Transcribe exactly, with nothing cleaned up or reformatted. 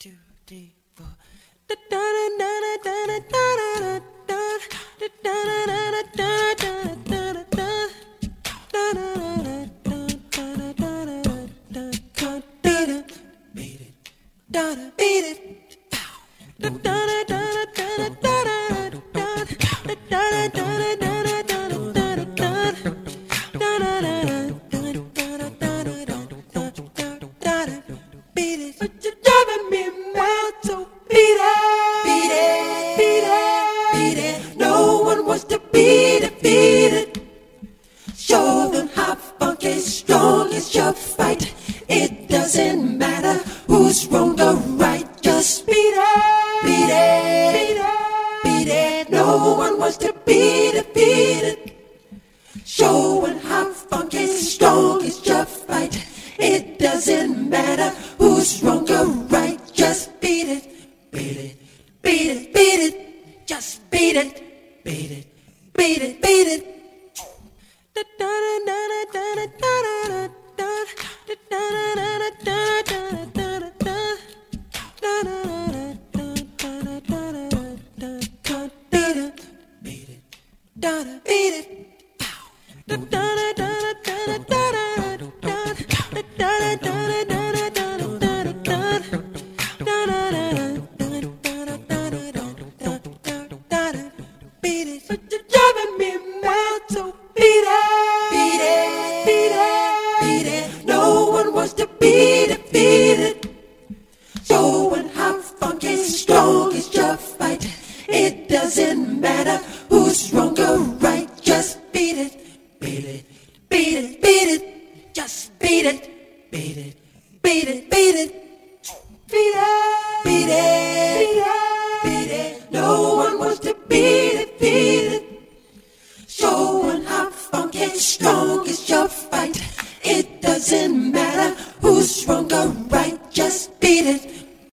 two, three, four. Beat it. But you're driving me mad, so beat it, beat it, beat it, beat it. No one wants to beat it, beat it. Show them how funky strong is your fight. It doesn't matter who's wrong or right. Just beat it, beat it, beat it, beat it. No one wants to beat it, beat it. Showing how funky strong is your fight. It doesn't matter who's wrong or right. Just beat it, beat it, beat it, beat it. Just beat it, beat it, beat it, beat it. But you're driving me mad, so beat it, beat it, beat it, beat it. No one wants to beat it, beat it. Showing how funky strong is your fight. It doesn't matter who's wrong or right. Just beat it, beat it, beat it, beat it. Just beat it, beat it, beat it, beat it. Beat it, beat it, beat it, beat it. No one wants to beat it, beat it. Showing how funky strong is your fight. It doesn't matter who's wrong or right. Just beat it.